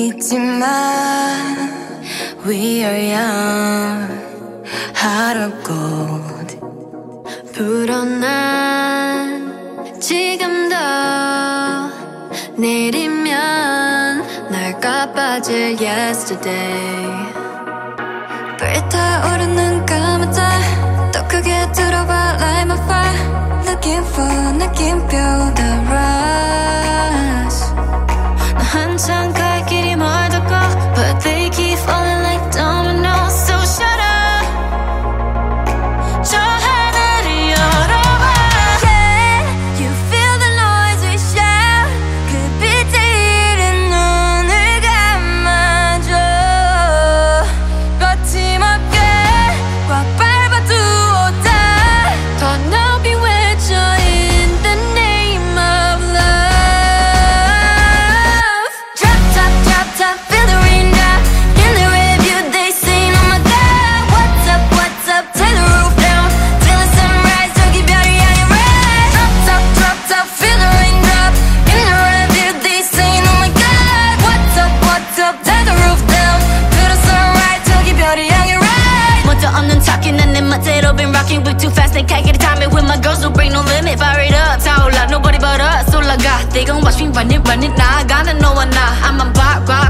잊지 마, we are young. 하루꽃 불어난 지금도 내리면 날 깎아질 yesterday. 불타오르는 까마자 더 크게 들어봐 like my fire. Looking for 느낌표 the rush. 나 한참 갈 길이 멀다고 but they keep falling like dominoes. So shut up. 저 하늘을 열어봐. Yeah, you feel the noise we shout. 그 빛에 이른 눈을 감아줘. 거침없게 꽉 밟아두었다. 더 높이 외쳐 in the name of love. Drop top, drop top, feel the raindrop. In the rearview they sing, oh my God. What's up, what's up, take the roof down. Till the sunrise, 저기 별이 향해 rise. Drop top, drop top, feel the raindrop. In the rearview they sing, oh my God. What's up, take the roof down. Till the sunrise, 저기 별이 향해 rise. 먼저 없는 talking 난 내 멋대로 been rocking way too fast. 내 칼길이 time it with my girls don't break no limit. Fire it up, 타올라 nobody but us. 올라가 they gon' watch me run it 나아가는 너와 나. I'm a pop rock